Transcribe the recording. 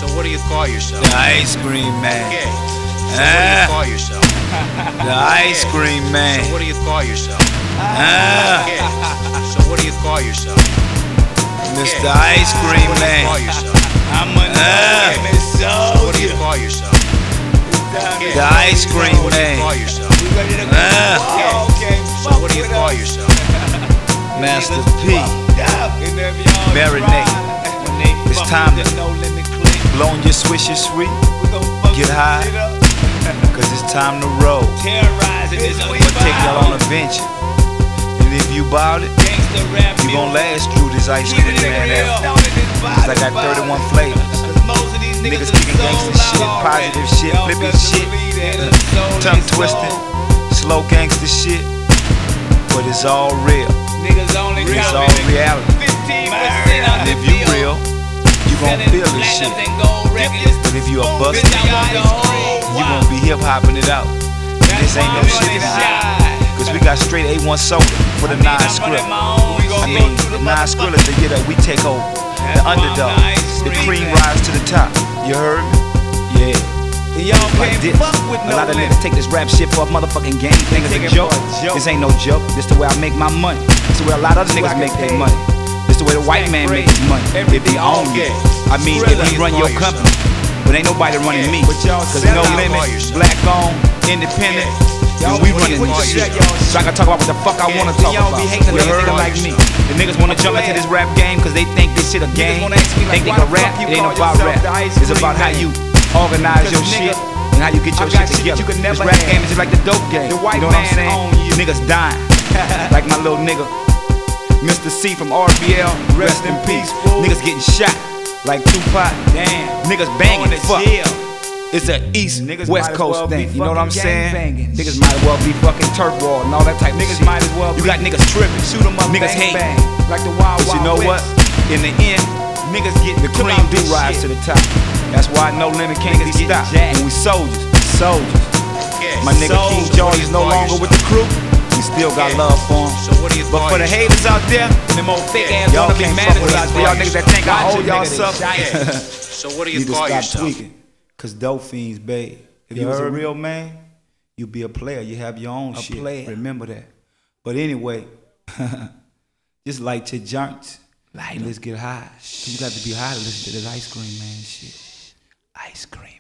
So what do you call yourself? The ice cream man. Okay. So what do you call yourself? The ice cream man. So what do you call yourself? Okay. So what do you call yourself? Mr. Ice Cream What do you call Man. yourself? I'm a famous So what do you soldier. call yourself? Okay. The ice cream What do you man. call yourself? Okay. So what do you call yourself? Master P. Marinate. It's time to blow on your swisher sweet. Get high. Cause it's time to roll. I'ma take y'all on a venture. And if you bout it, you gon' last through this ice cream man out. Cause I got 31 flavors. Niggas kicking gangsta shit, positive shit, flipping shit, tongue twisting, slow gangsta shit. But it's all real. It's all reality. And if you real, you gon' feel this shit. But if you a buster, you gon' be hip hopping it out. And this ain't no shit to hide. Cause we got straight A1 soda for the non-script. I mean, the non-scrillers, they get up, we take over. The underdog, the cream rise to the top. You heard me? Yeah. Like this. A lot of niggas take this rap shit for a motherfucking game. Think it's a joke. This ain't no joke. This the way I make my money. This the way a lot of other niggas make their money. This the way the white man make his money. If he own you. I mean, if he run your company. But ain't nobody running me. Cause no limit, black owned, independent. And we running this shit. So I can talk about what the fuck I wanna talk about. You heard like me. The niggas wanna jump into this rap game cause they think this shit a game. Think they can rap, it ain't about rap. It's about how you organize your shit and how you get your shit together. This rap game is just like the dope game. You know what I'm saying? Niggas dying. Like my little nigga Mr. C from RBL, rest in peace. Niggas getting shot like Tupac. Damn. Niggas banging, fuck. It's a East, West Coast thing, you know what I'm saying? Niggas might as well be fucking turf war and all that type of shit. You got niggas tripping, shoot 'em up, niggas hate. Like the wild, but you know what? In the end, niggas get the cream do rise to the top. That's why No Limit can't be stopped. And we soldiers. My nigga King George is no longer with the crew. We still got love for him. But for the haters out there, y'all can't fuck with us. For y'all niggas that think I hold y'all up, So what do you need to call stop yourself? tweaking. Cause dope fiends, babe. If you was a real man, you be a player. You have your own shit. Remember that. But anyway, just light your joints. Let's get high. Cause you got to be high to listen to this ice cream man shit. Ice cream.